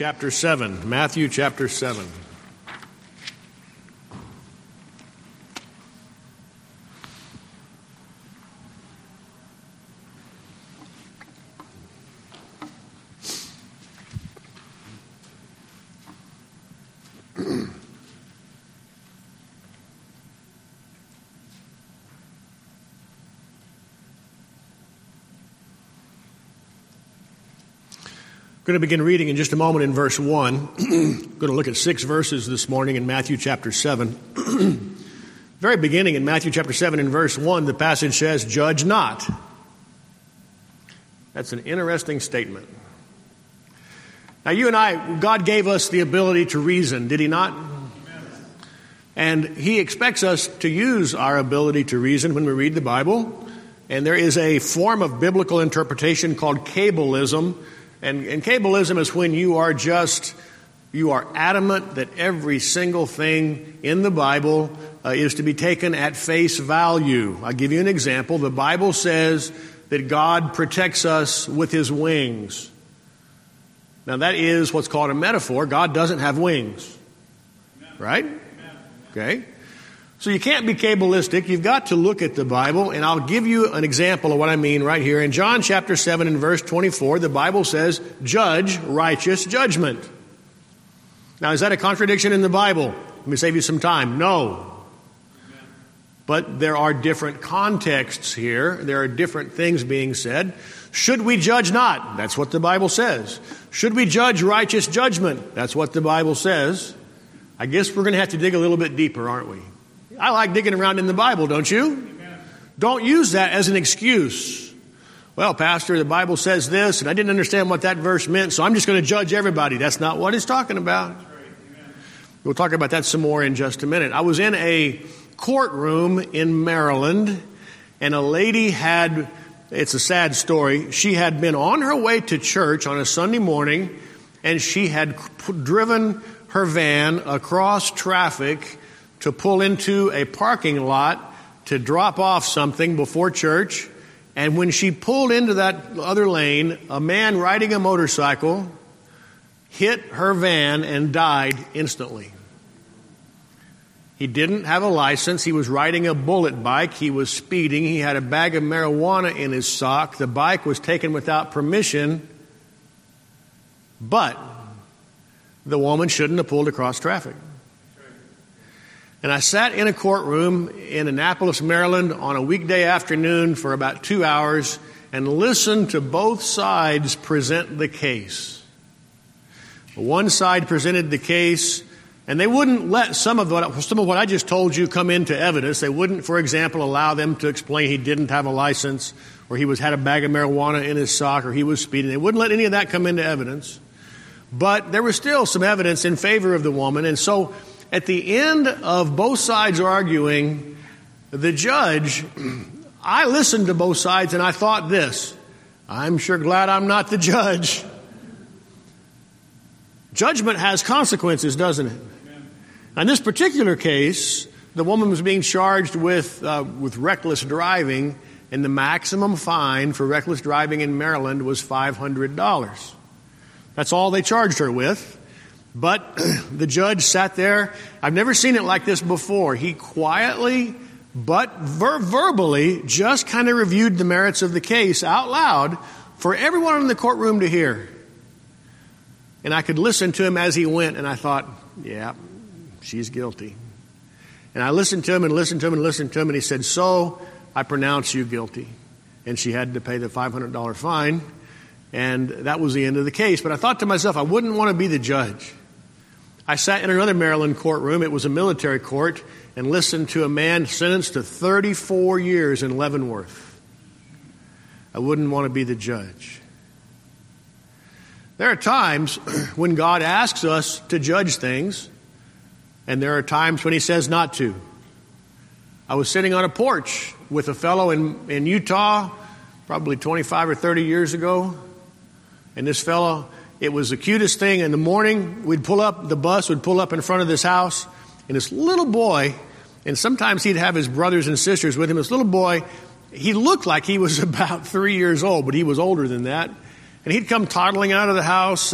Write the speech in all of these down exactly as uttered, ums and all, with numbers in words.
Chapter seven, Matthew chapter seven. We're going to begin reading in just a moment in verse one. We're going to look at six verses this morning in Matthew chapter seven. Very beginning in Matthew chapter seven in verse one, the passage says, "Judge not." That's an interesting statement. Now you and I, God gave us the ability to reason, did he not? And he expects us to use our ability to reason when we read the Bible. And there is a form of biblical interpretation called cabalism. And, and cabalism is when you are just, you are adamant that every single thing in the Bible uh, is to be taken at face value. I'll give you an example. The Bible says that God protects us with his wings. Now that is what's called a metaphor. God doesn't have wings. Right? Okay. So you can't be cabalistic. You've got to look at the Bible, and I'll give you an example of what I mean right here. In John chapter seven and verse twenty-four, the Bible says, "Judge righteous judgment." Now, is that a contradiction in the Bible? Let me save you some time. No. But there are different contexts here. There are different things being said. Should we judge not? That's what the Bible says. Should we judge righteous judgment? That's what the Bible says. I guess we're going to have to dig a little bit deeper, aren't we? I like digging around in the Bible, don't you? Amen. Don't use that as an excuse. Well, Pastor, the Bible says this, and I didn't understand what that verse meant, so I'm just going to judge everybody. That's not what it's talking about. That's right. We'll talk about that some more in just a minute. I was in a courtroom in Maryland, and a lady had, it's a sad story, she had been on her way to church on a Sunday morning, and she had driven her van across traffic to pull into a parking lot to drop off something before church. And when she pulled into that other lane, a man riding a motorcycle hit her van and died instantly. He didn't have a license. He was riding a bullet bike. He was speeding. He had a bag of marijuana in his sock. The bike was taken without permission. But the woman shouldn't have pulled across traffic. And I sat in a courtroom in Annapolis, Maryland on a weekday afternoon for about two hours and listened to both sides present the case. One side presented the case, and they wouldn't let some of what, some of what I just told you come into evidence. They wouldn't, for example, allow them to explain he didn't have a license, or he was had a bag of marijuana in his sock, or he was speeding. They wouldn't let any of that come into evidence. But there was still some evidence in favor of the woman, and so at the end of both sides arguing, the judge, I listened to both sides and I thought this, I'm sure glad I'm not the judge. Judgment has consequences, doesn't it? Amen. In this particular case, the woman was being charged with uh, with reckless driving, and the maximum fine for reckless driving in Maryland was five hundred dollars. That's all they charged her with. But the judge sat there. I've never seen it like this before. He quietly, but ver- verbally, just kind of reviewed the merits of the case out loud for everyone in the courtroom to hear. And I could listen to him as he went, and I thought, yeah, she's guilty. And I listened to him and listened to him and listened to him, and he said, so I pronounce you guilty. And she had to pay the five hundred dollars fine, and that was the end of the case. But I thought to myself, I wouldn't want to be the judge. I sat in another Maryland courtroom. It was a military court, and listened to a man sentenced to thirty-four years in Leavenworth. I wouldn't want to be the judge. There are times when God asks us to judge things, and there are times when he says not to. I was sitting on a porch with a fellow in, in Utah, probably twenty-five or thirty years ago, and this fellow, it was the cutest thing. In the morning, we'd pull up, the bus would pull up in front of this house, and this little boy, and sometimes he'd have his brothers and sisters with him, this little boy, he looked like he was about three years old, but he was older than that. And he'd come toddling out of the house, and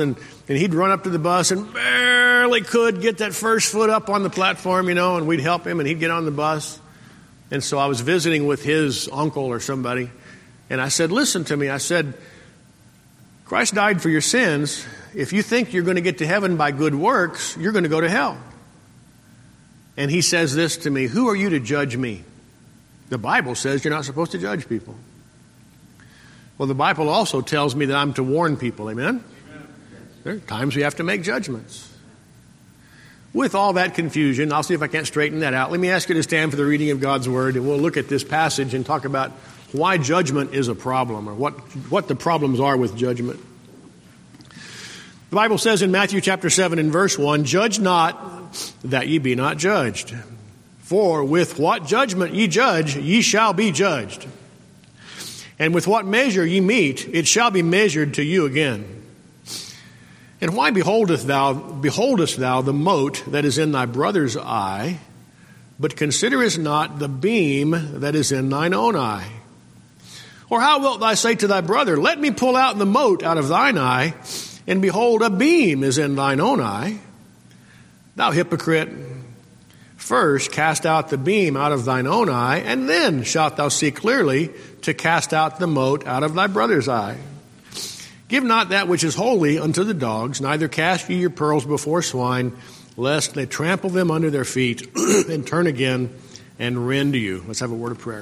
And he'd run up to the bus and barely could get that first foot up on the platform, you know, and we'd help him and he'd get on the bus. And so I was visiting with his uncle or somebody, and I said, listen to me. I said, Christ died for your sins. If you think you're going to get to heaven by good works, you're going to go to hell. And he says this to me, who are you to judge me? The Bible says you're not supposed to judge people. Well, the Bible also tells me that I'm to warn people. Amen? Amen. There are times we have to make judgments. With all that confusion, I'll see if I can't straighten that out. Let me ask you to stand for the reading of God's Word, and we'll look at this passage and talk about why judgment is a problem, or what, what the problems are with judgment. The Bible says in Matthew chapter seven and verse one, judge not that ye be not judged. For with what judgment ye judge, ye shall be judged. And with what measure ye mete, it shall be measured to you again. And why beholdest thou, beholdest thou the mote that is in thy brother's eye, but considerest not the beam that is in thine own eye? Or how wilt thou say to thy brother, let me pull out the mote out of thine eye, and behold, a beam is in thine own eye? Thou hypocrite, first cast out the beam out of thine own eye, and then shalt thou see clearly to cast out the mote out of thy brother's eye. Give not that which is holy unto the dogs, neither cast ye your pearls before swine, lest they trample them under their feet, and turn again and rend you. Let's have a word of prayer.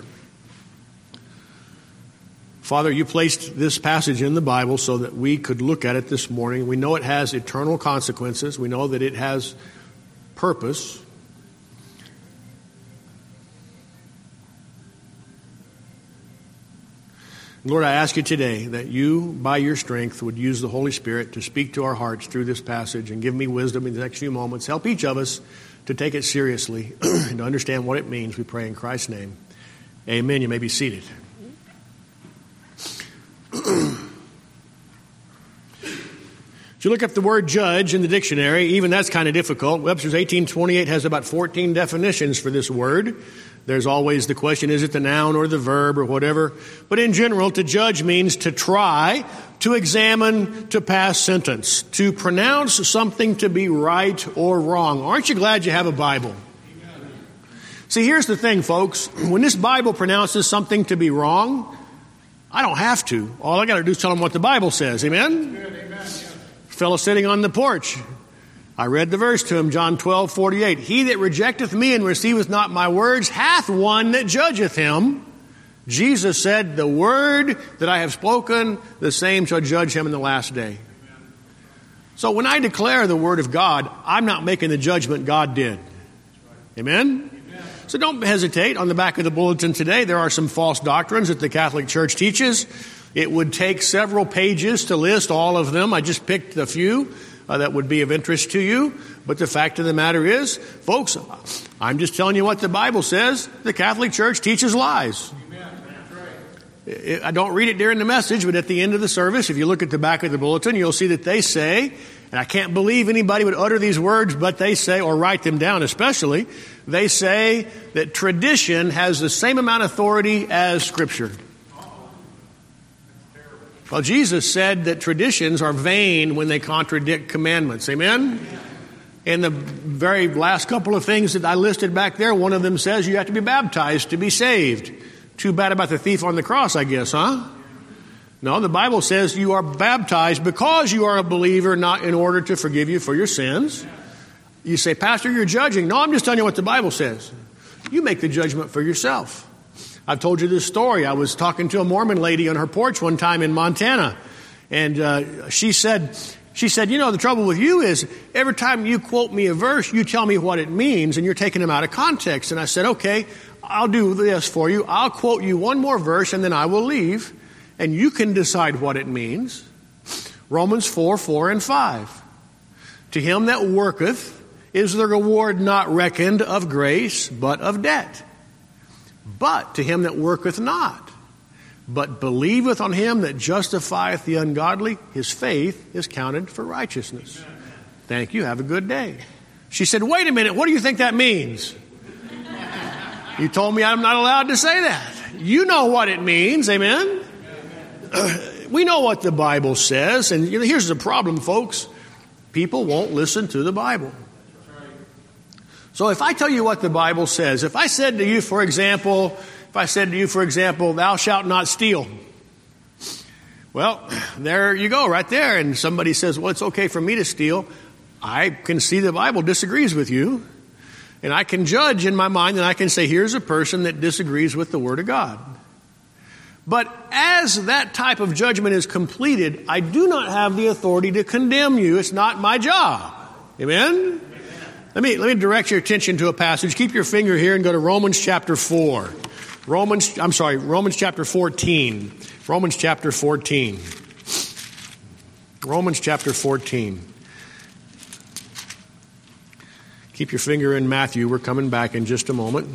Father, you placed this passage in the Bible so that we could look at it this morning. We know it has eternal consequences. We know that it has purpose. Lord, I ask you today that you, by your strength, would use the Holy Spirit to speak to our hearts through this passage and give me wisdom in the next few moments. Help each of us to take it seriously and to understand what it means. We pray in Christ's name. Amen. You may be seated. If you look up the word judge in the dictionary, even that's kind of difficult. Webster's eighteen twenty-eight has about fourteen definitions for this word. There's always the question, is it the noun or the verb or whatever? But in general, to judge means to try, to examine, to pass sentence, to pronounce something to be right or wrong. Aren't you glad you have a Bible? Amen. See, here's the thing, folks. When this Bible pronounces something to be wrong, I don't have to. All I got to do is tell them what the Bible says. Amen? Amen. Fellow sitting on the porch, I read the verse to him, John twelve forty-eight. He that rejecteth me and receiveth not my words hath one that judgeth him. Jesus said, the word that I have spoken, the same shall judge him in the last day. So when I declare the word of God, I'm not making the judgment God did. Amen? So don't hesitate. On the back of the bulletin today, there are some false doctrines that the Catholic Church teaches. It would take several pages to list all of them. I just picked a few uh, that would be of interest to you. But the fact of the matter is, folks, I'm just telling you what the Bible says. The Catholic Church teaches lies. Amen. I don't read it during the message, but at the end of the service, if you look at the back of the bulletin, you'll see that they say, and I can't believe anybody would utter these words, but they say, or write them down especially, they say that tradition has the same amount of authority as Scripture. Well, Jesus said that traditions are vain when they contradict commandments. Amen? And the very last couple of things that I listed back there, one of them says you have to be baptized to be saved. Too bad about the thief on the cross, I guess, huh? No, the Bible says you are baptized because you are a believer, not in order to forgive you for your sins. You say, Pastor, you're judging. No, I'm just telling you what the Bible says. You make the judgment for yourself. I've told you this story. I was talking to a Mormon lady on her porch one time in Montana, and uh, she said, she said, you know, the trouble with you is every time you quote me a verse, you tell me what it means, and you're taking them out of context. And I said, okay, I'll do this for you. I'll quote you one more verse, and then I will leave, and you can decide what it means. Romans four, four, and five. To him that worketh is the reward not reckoned of grace, but of debt. But to him that worketh not, but believeth on him that justifieth the ungodly, his faith is counted for righteousness. Thank you. Have a good day. She said, wait a minute. What do you think that means? You told me I'm not allowed to say that. You know what it means. Amen? We know what the Bible says. And you know, here's the problem, folks. people won't listen to the Bible. So if I tell you what the Bible says, if I said to you, for example, if I said to you, for example, thou shalt not steal. Well, there you go, right there. And somebody says, well, it's okay for me to steal. I can see the Bible disagrees with you. And I can judge in my mind, and I can say, here's a person that disagrees with the Word of God. But as that type of judgment is completed, I do not have the authority to condemn you. It's not my job. Amen? Let me, let me direct your attention to a passage. Keep your finger here and go to Romans chapter four. Romans, I'm sorry, Romans chapter fourteen. Romans chapter fourteen. Romans chapter fourteen. Keep your finger in Matthew. We're coming back in just a moment.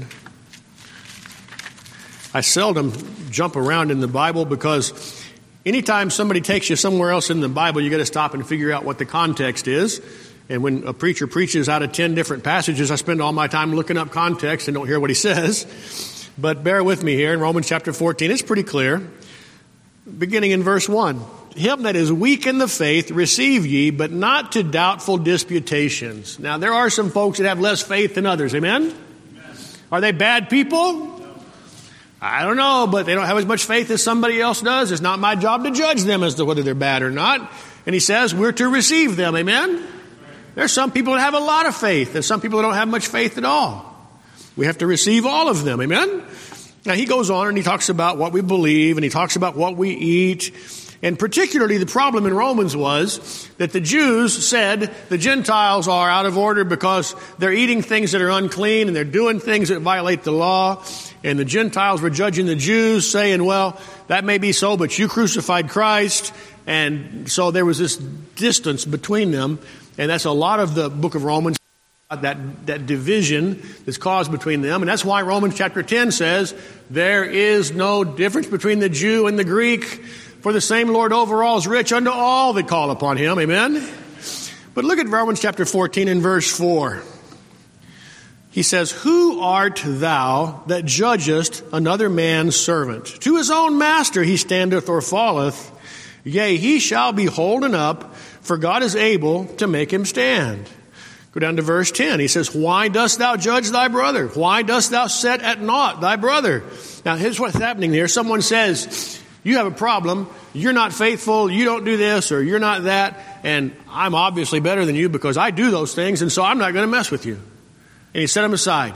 I seldom jump around in the Bible because anytime somebody takes you somewhere else in the Bible, you got to stop and figure out what the context is. And when a preacher preaches out of ten different passages, I spend all my time looking up context and don't hear what he says. But bear with me here in Romans chapter fourteen. It's pretty clear. Beginning in verse one. Him that is weak in the faith receive ye, but not to doubtful disputations. Now, there are some folks that have less faith than others. Amen? Amen. Are they bad people? No. I don't know, but they don't have as much faith as somebody else does. It's not my job to judge them as to whether they're bad or not. And he says we're to receive them. Amen? Right. There's some people that have a lot of faith, and some people that don't have much faith at all. We have to receive all of them. Amen? Now, he goes on and he talks about what we believe, and he talks about what we eat. And particularly the problem in Romans was that the Jews said the Gentiles are out of order because they're eating things that are unclean and they're doing things that violate the law. And the Gentiles were judging the Jews, saying, well, that may be so, but you crucified Christ. And so there was this distance between them. And that's a lot of the book of Romans, that, that division that's caused between them. And that's why Romans chapter ten says there is no difference between the Jew and the Greek. For the same Lord over all is rich unto all that call upon him. Amen? But look at Romans chapter fourteen and verse four. He says, who art thou that judgest another man's servant? To his own master he standeth or falleth. Yea, he shall be holden up, for God is able to make him stand. Go down to verse ten. He says, why dost thou judge thy brother? Why dost thou set at naught thy brother? Now, here's what's happening here. Someone says, you have a problem, you're not faithful, you don't do this, or you're not that, and I'm obviously better than you because I do those things, and so I'm not going to mess with you. And he set him aside.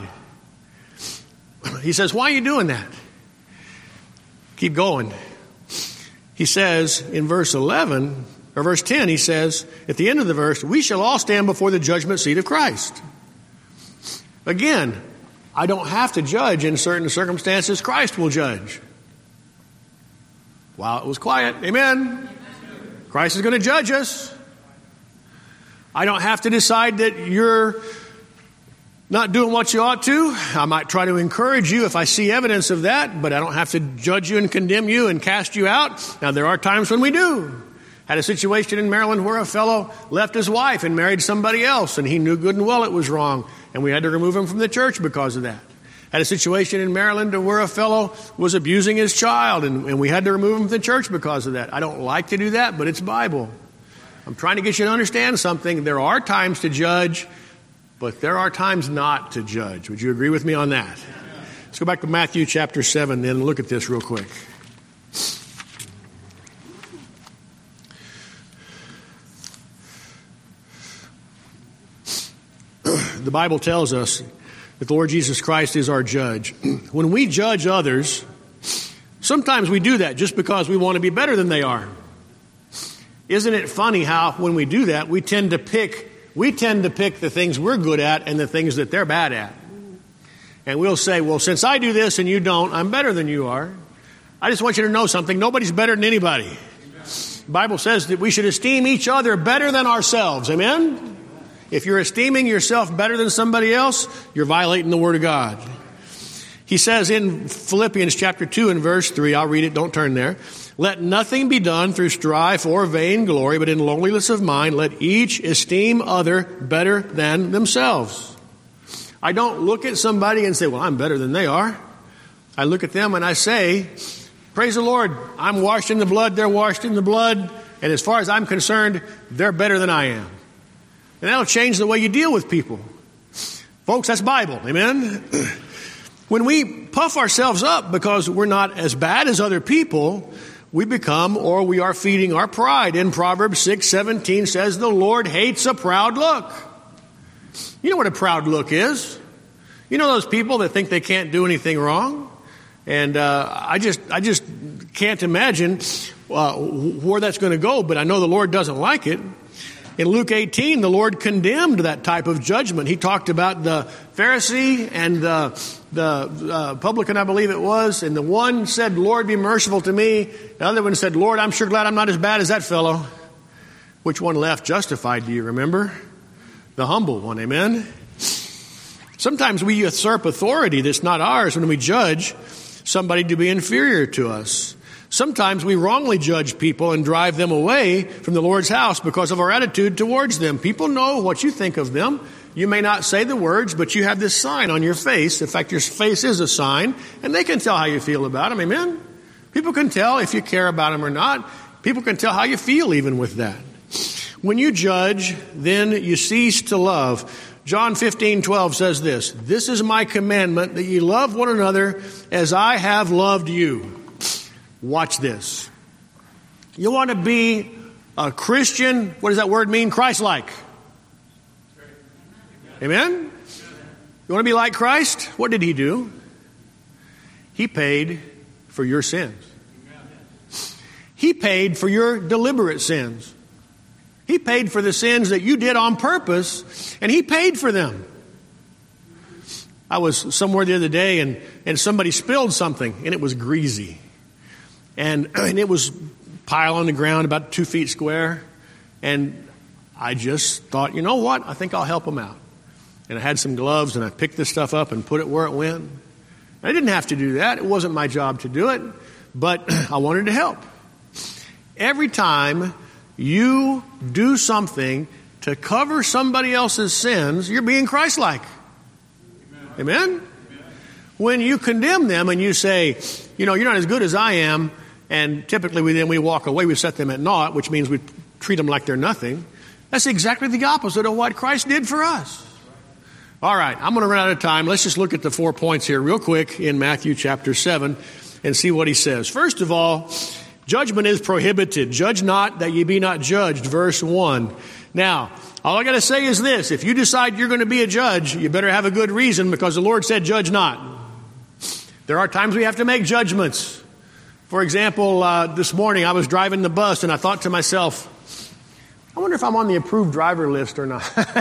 He says, why are you doing that? Keep going. He says in verse eleven, or verse ten, he says, at the end of the verse, we shall all stand before the judgment seat of Christ. Again, I don't have to judge in certain circumstances. Christ will judge. Wow, it was quiet. Amen. Christ is going to judge us. I don't have to decide that you're not doing what you ought to. I might try to encourage you if I see evidence of that, but I don't have to judge you and condemn you and cast you out. Now, there are times when we do. Had a situation in Maryland where a fellow left his wife and married somebody else, and he knew good and well it was wrong, and we had to remove him from the church because of that. Had a situation in Maryland where a fellow was abusing his child, and, and we had to remove him from the church because of that. I don't like to do that, but it's Bible. I'm trying to get you to understand something. There are times to judge, but there are times not to judge. Would you agree with me on that? Let's go back to Matthew chapter seven then and look at this real quick. The Bible tells us that the Lord Jesus Christ is our judge. When we judge others, sometimes we do that just because we want to be better than they are. Isn't it funny how when we do that, we tend to pick we tend to pick the things we're good at and the things that they're bad at. And we'll say, well, since I do this and you don't, I'm better than you are. I just want you to know something. Nobody's better than anybody. The Bible says that we should esteem each other better than ourselves. Amen? If you're esteeming yourself better than somebody else, you're violating the Word of God. He says in Philippians chapter two and verse three, I'll read it, don't turn there. Let nothing be done through strife or vain glory, but in lowliness of mind, let each esteem other better than themselves. I don't look at somebody and say, well, I'm better than they are. I look at them and I say, praise the Lord, I'm washed in the blood, they're washed in the blood, and as far as I'm concerned, they're better than I am. that'll change the way you deal with people. Folks, that's Bible. Amen? When we puff ourselves up because we're not as bad as other people, we become, or we are feeding our pride. In Proverbs six seventeen says, the Lord hates a proud look. You know what a proud look is. You know those people that think they can't do anything wrong? And uh, I just I just can't imagine uh, where that's going to go, but I know the Lord doesn't like it. In Luke eighteen, the Lord condemned that type of judgment. He talked about the Pharisee and the, the uh, publican, I believe it was, and the one said, Lord, be merciful to me. The other one said, Lord, I'm sure glad I'm not as bad as that fellow. Which one left justified, do you remember? The humble one, amen? Sometimes we usurp authority that's not ours when we judge somebody to be inferior to us. Sometimes we wrongly judge people and drive them away from the Lord's house because of our attitude towards them. People know what you think of them. You may not say the words, but you have this sign on your face. In fact, your face is a sign, and they can tell how you feel about them. Amen? People can tell if you care about them or not. People can tell how you feel even with that. When you judge, then you cease to love. John fifteen twelve says this, this is my commandment, that ye love one another as I have loved you. Watch this. You want to be a Christian, what does that word mean? Christ-like. Amen? You want to be like Christ? What did he do? He paid for your sins. He paid for your deliberate sins. He paid for the sins that you did on purpose, and he paid for them. I was somewhere the other day, and, and somebody spilled something, and it was greasy. And, and it was pile on the ground about two feet square. And I just thought, you know what? I think I'll help them out. And I had some gloves, and I picked this stuff up and put it where it went. I didn't have to do that. It wasn't my job to do it. But I wanted to help. Every time you do something to cover somebody else's sins, you're being Christ-like. Amen? Amen? When you condemn them and you say, you know, you're not as good as I am, and typically we then we walk away, we set them at naught, which means we treat them like they're nothing. That's exactly the opposite of what Christ did for us. All right, I'm going to run out of time. Let's just look at the four points here real quick in Matthew chapter seven and see what he says. First of all, judgment is prohibited. Judge not that ye be not judged, verse one. Now, all I got to say is this. If you decide you're going to be a judge, you better have a good reason, because the Lord said judge not. There are times we have to make judgments. For example, uh, this morning I was driving the bus and I thought to myself, I wonder if I'm on the approved driver list or not.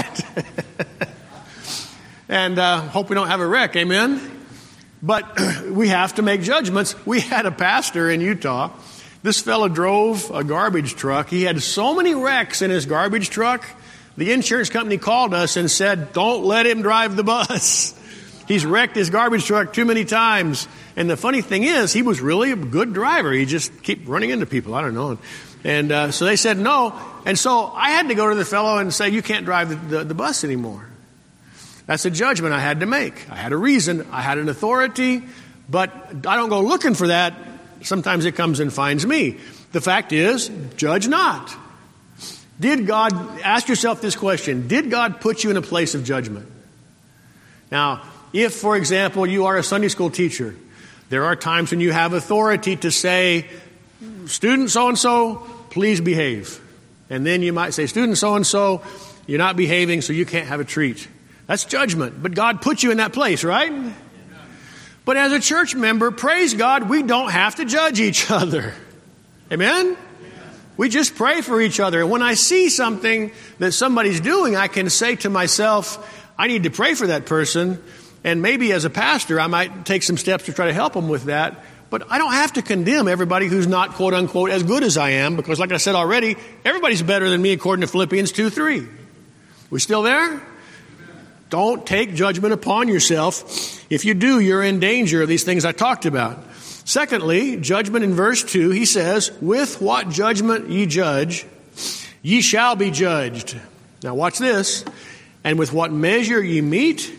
And uh, hope we don't have a wreck, amen? But we have to make judgments. We had a pastor in Utah. This fellow drove a garbage truck. He had so many wrecks in his garbage truck, the insurance company called us and said, don't let him drive the bus. He's wrecked his garbage truck too many times. And the funny thing is, he was really a good driver. He just kept running into people. I don't know. And uh, so they said no. And so I had to go to the fellow and say, you can't drive the, the, the bus anymore. That's a judgment I had to make. I had a reason. I had an authority. But I don't go looking for that. Sometimes it comes and finds me. The fact is, judge not. Did God, ask yourself this question, did God put you in a place of judgment? Now, if, for example, you are a Sunday school teacher, there are times when you have authority to say, student so-and-so, please behave. And then you might say, student so-and-so, you're not behaving, so you can't have a treat. That's judgment. But God put you in that place, right? But as a church member, praise God, we don't have to judge each other. Amen? We just pray for each other. And when I see something that somebody's doing, I can say to myself, I need to pray for that person. And maybe as a pastor, I might take some steps to try to help them with that. But I don't have to condemn everybody who's not, quote unquote, as good as I am. Because like I said already, everybody's better than me according to Philippians two three. We still there? Don't take judgment upon yourself. If you do, you're in danger of these things I talked about. Secondly, judgment in verse two, he says, with what judgment ye judge, ye shall be judged. Now watch this. And with what measure ye meet,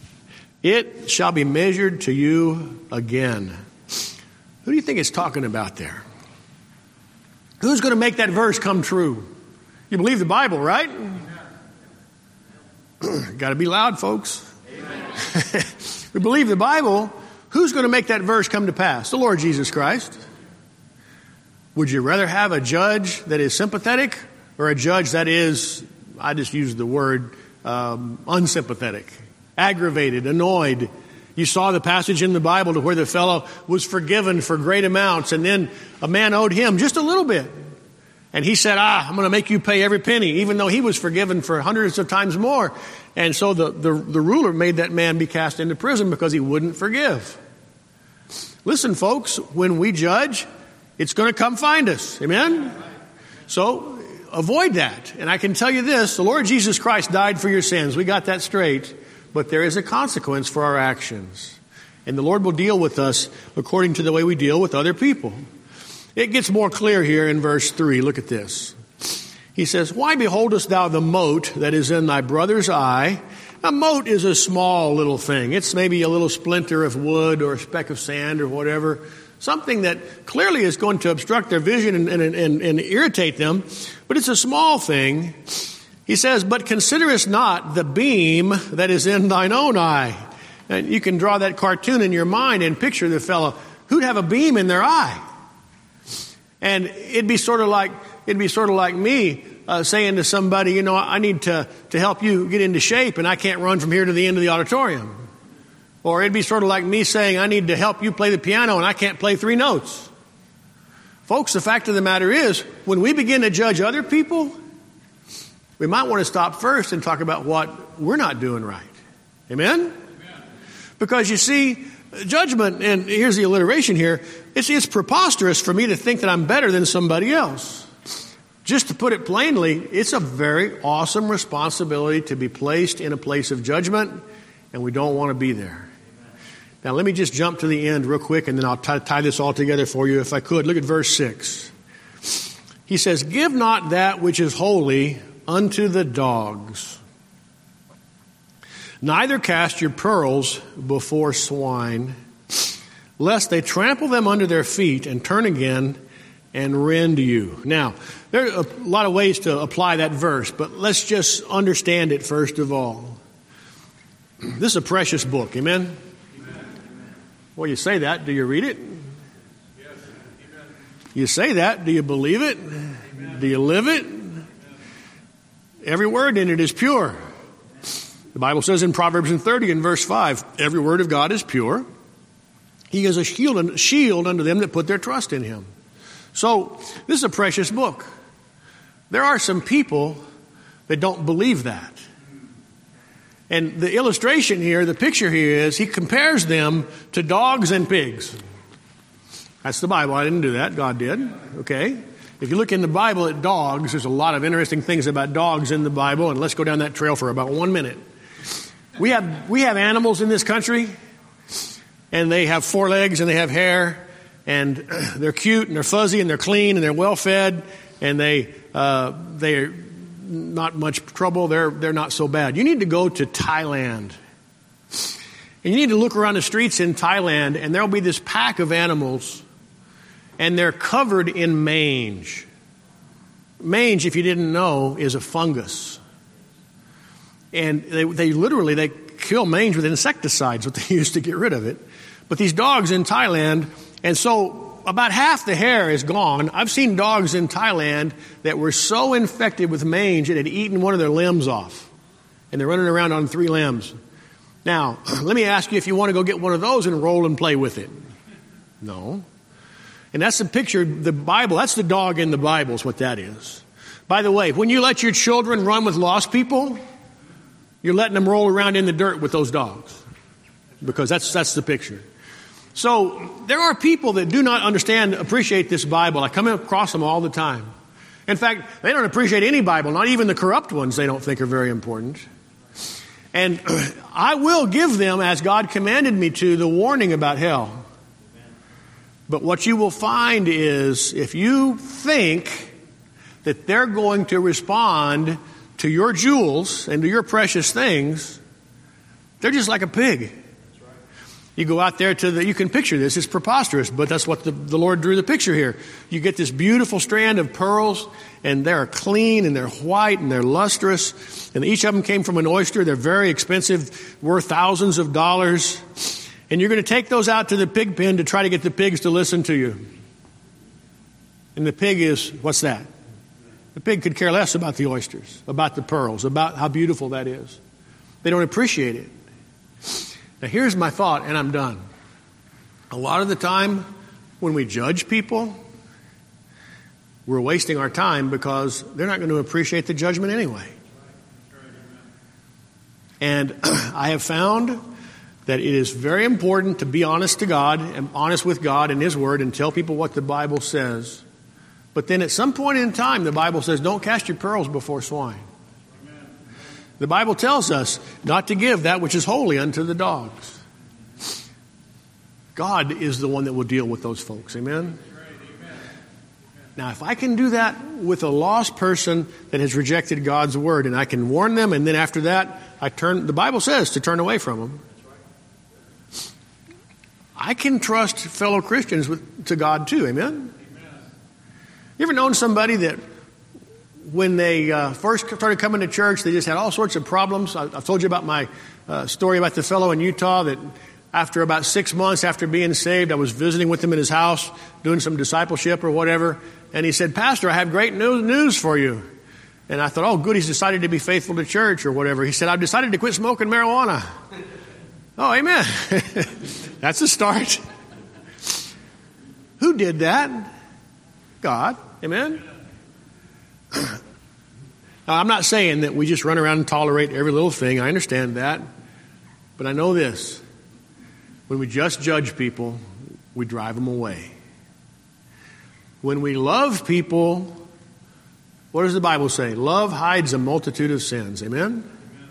it shall be measured to you again. Who do you think it's talking about there? Who's going to make that verse come true? You believe the Bible, right? Got to be loud, folks. We believe the Bible. Who's going to make that verse come to pass? The Lord Jesus Christ. Would you rather have a judge that is sympathetic or a judge that is, I just used the word, um, unsympathetic, aggravated, annoyed? You saw the passage in the Bible to where the fellow was forgiven for great amounts, and then a man owed him just a little bit. And he said, ah, I'm going to make you pay every penny, even though he was forgiven for hundreds of times more. And so the, the, the ruler made that man be cast into prison because he wouldn't forgive. Listen, folks, when we judge, it's going to come find us. Amen? So avoid that. And I can tell you this, the Lord Jesus Christ died for your sins. We got that straight. But there is a consequence for our actions. And the Lord will deal with us according to the way we deal with other people. It gets more clear here in verse three. Look at this. He says, why beholdest thou the mote that is in thy brother's eye? A mote is a small little thing. It's maybe a little splinter of wood or a speck of sand or whatever. Something that clearly is going to obstruct their vision and, and, and, and irritate them. But it's a small thing. He says, but considerest not the beam that is in thine own eye. And you can draw that cartoon in your mind and picture the fellow who'd have a beam in their eye. And it'd be sort of like, it'd be sort of like me uh, saying to somebody, you know, I need to, to help you get into shape and I can't run from here to the end of the auditorium. Or it'd be sort of like me saying, I need to help you play the piano and I can't play three notes. Folks, the fact of the matter is, when we begin to judge other people, we might want to stop first and talk about what we're not doing right. Amen? Amen. Because you see, judgment, and here's the alliteration here, it's, it's preposterous for me to think that I'm better than somebody else. Just to put it plainly, it's a very awesome responsibility to be placed in a place of judgment, and we don't want to be there. Now, let me just jump to the end real quick, and then I'll tie, tie this all together for you if I could. Look at verse six. He says, give not that which is holy unto the dogs. Neither cast your pearls before swine, lest they trample them under their feet and turn again and rend you. Now, there are a lot of ways to apply that verse, but let's just understand it first of all. This is a precious book, amen? Amen. Well, you say that. Do you read it? Yes. Amen. You say that. Do you believe it? Amen. Do you live it? Amen. Every word in it is pure. The Bible says in Proverbs thirty and verse five, every word of God is pure. He is a shield, shield unto them that put their trust in him. So this is a precious book. There are some people that don't believe that. And the illustration here, the picture here is he compares them to dogs and pigs. That's the Bible. I didn't do that. God did. Okay. If you look in the Bible at dogs, there's a lot of interesting things about dogs in the Bible. And let's go down that trail for about one minute. We have we have animals in this country, and they have four legs and they have hair, and they're cute and they're fuzzy and they're clean and they're well fed, and they uh, they're not much trouble. They're they're not so bad. You need to go to Thailand, and you need to look around the streets in Thailand, and there'll be this pack of animals, and they're covered in mange. Mange, if you didn't know, is a fungus. And they, they literally, they kill mange with insecticides, what they use to get rid of it. But these dogs in Thailand, and so about half the hair is gone. I've seen dogs in Thailand that were so infected with mange it had eaten one of their limbs off. And they're running around on three limbs. Now, let me ask you if you want to go get one of those and roll and play with it. No. And that's the picture, the Bible, that's the dog in the Bible is what that is. By the way, when you let your children run with lost people, you're letting them roll around in the dirt with those dogs, because that's that's the picture. So there are people that do not understand, appreciate this Bible. I come across them all the time. In fact, they don't appreciate any Bible, not even the corrupt ones they don't think are very important. And I will give them, as God commanded me to, the warning about hell. But what you will find is, if you think that they're going to respond to your jewels and to your precious things, they're just like a pig. You go out there to the, you can picture this, it's preposterous, but that's what the, the Lord drew the picture here. You get this beautiful strand of pearls, and they're clean, and they're white, and they're lustrous, and each of them came from an oyster. They're very expensive, worth thousands of dollars, and you're going to take those out to the pig pen to try to get the pigs to listen to you. And the pig is, what's that? The pig could care less about the oysters, about the pearls, about how beautiful that is. They don't appreciate it. Now, here's my thought, and I'm done. A lot of the time, when we judge people, we're wasting our time because they're not going to appreciate the judgment anyway. And I have found that it is very important to be honest to God and honest with God and His Word and tell people what the Bible says. But then at some point in time, the Bible says, don't cast your pearls before swine. The Bible tells us not to give that which is holy unto the dogs. God is the one that will deal with those folks. Amen? Now, if I can do that with a lost person that has rejected God's word, and I can warn them, and then after that, I turn, the Bible says to turn away from them. I can trust fellow Christians with, to God too. Amen? You ever known somebody that when they uh, first started coming to church, they just had all sorts of problems? I, I've told you about my uh, story about the fellow in Utah that after about six months after being saved, I was visiting with him in his house, doing some discipleship or whatever. And he said, Pastor, I have great news, news for you. And I thought, oh, good, he's decided to be faithful to church or whatever. He said, I've decided to quit smoking marijuana. Oh, amen. That's a start. Who did that? God. Amen. Now, I'm not saying that we just run around and tolerate every little thing. I understand that. But I know this. When we just judge people, we drive them away. When we love people, what does the Bible say? Love hides a multitude of sins. Amen?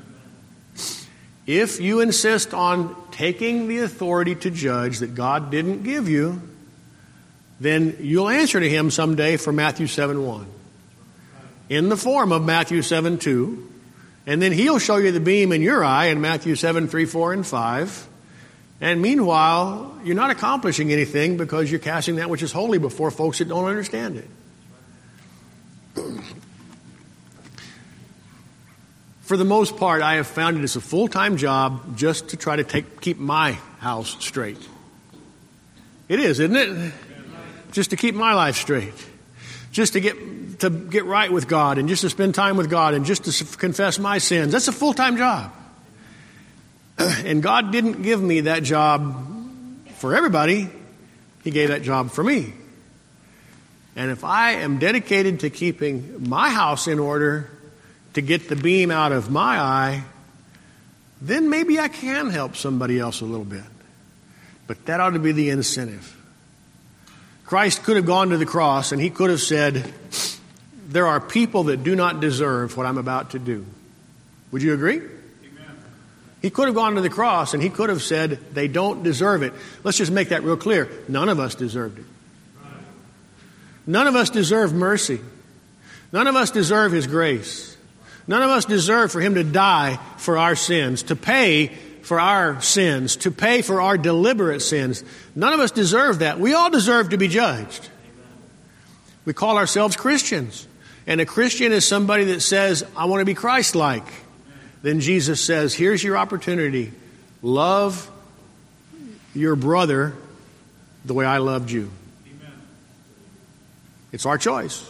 If you insist on taking the authority to judge that God didn't give you, then you'll answer to Him someday for Matthew seven one. In the form of Matthew seven two. And then He'll show you the beam in your eye in Matthew seven three, four, and five. And meanwhile, you're not accomplishing anything because you're casting that which is holy before folks that don't understand it. For the most part, I have found it as a full-time job just to try to take, keep my house straight. It is, isn't it? Just to keep my life straight. Just to get to get right with God and just to spend time with God and just to confess my sins. That's a full-time job. And God didn't give me that job for everybody. He gave that job for me. And if I am dedicated to keeping my house in order to get the beam out of my eye, then maybe I can help somebody else a little bit. But that ought to be the incentive. Christ could have gone to the cross and He could have said, there are people that do not deserve what I'm about to do. Would you agree? Amen. He could have gone to the cross and He could have said, they don't deserve it. Let's just make that real clear. None of us deserved it. None of us deserve mercy. None of us deserve His grace. None of us deserve for Him to die for our sins, to pay for our sins, to pay for our deliberate sins. None of us deserve that. We all deserve to be judged. We call ourselves Christians. And a Christian is somebody that says, I want to be Christ-like. Then Jesus says, here's your opportunity. Love your brother the way I loved you. It's our choice.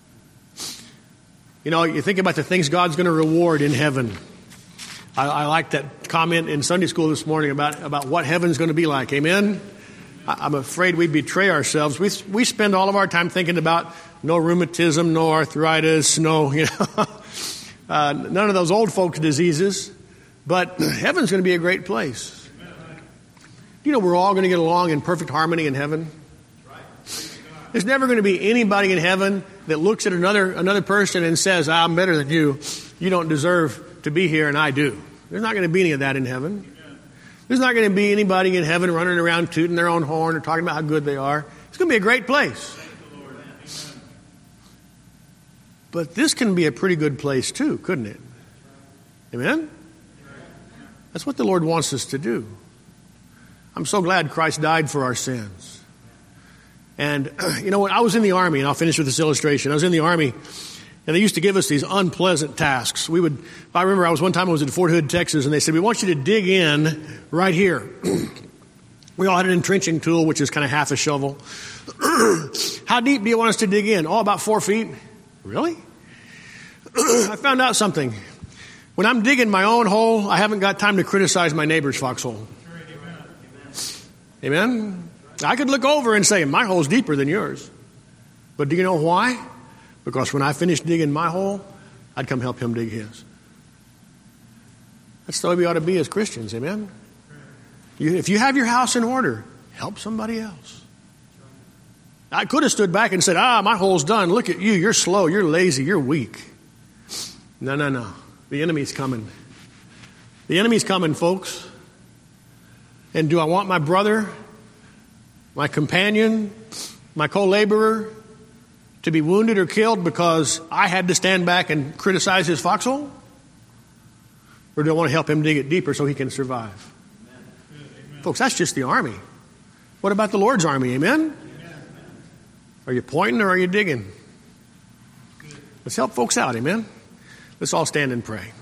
You know, you think about the things God's going to reward in heaven. I, I like that comment in Sunday school this morning about, about what heaven's going to be like. Amen? I, I'm afraid we betray ourselves. We we spend all of our time thinking about no rheumatism, no arthritis, no, you know, uh, none of those old folks' diseases. But heaven's going to be a great place. You know, we're all going to get along in perfect harmony in heaven. There's never going to be anybody in heaven that looks at another another person and says, I'm better than you. You don't deserve to be here and I do. There's not going to be any of that in heaven. There's not going to be anybody in heaven running around tooting their own horn or talking about how good they are. It's going to be a great place. But this can be a pretty good place too, couldn't it? Amen? That's what the Lord wants us to do. I'm so glad Christ died for our sins. And, you know, when I was in the Army, and I'll finish with this illustration. I was in the Army, and they used to give us these unpleasant tasks. We would, I remember I was one time I was in Fort Hood, Texas, and they said, we want you to dig in right here. We all had an entrenching tool, which is kind of half a shovel. How deep do you want us to dig in? Oh, about four feet. Really? I found out something. When I'm digging my own hole, I haven't got time to criticize my neighbor's foxhole. Amen? I could look over and say, my hole's deeper than yours. But do you know why? Because when I finished digging my hole, I'd come help him dig his. That's the way we ought to be as Christians. Amen? You, if you have your house in order, help somebody else. I could have stood back and said, ah, my hole's done. Look at you. You're slow. You're lazy. You're weak. No, no, no. The enemy's coming. The enemy's coming, folks. And do I want my brother, my companion, my co-laborer to be wounded or killed because I had to stand back and criticize his foxhole? Or do I want to help him dig it deeper so he can survive? Amen. Folks, that's just the army. What about the Lord's army? Amen? Amen? Are you pointing or are you digging? Let's help folks out. Amen? Let's all stand and pray.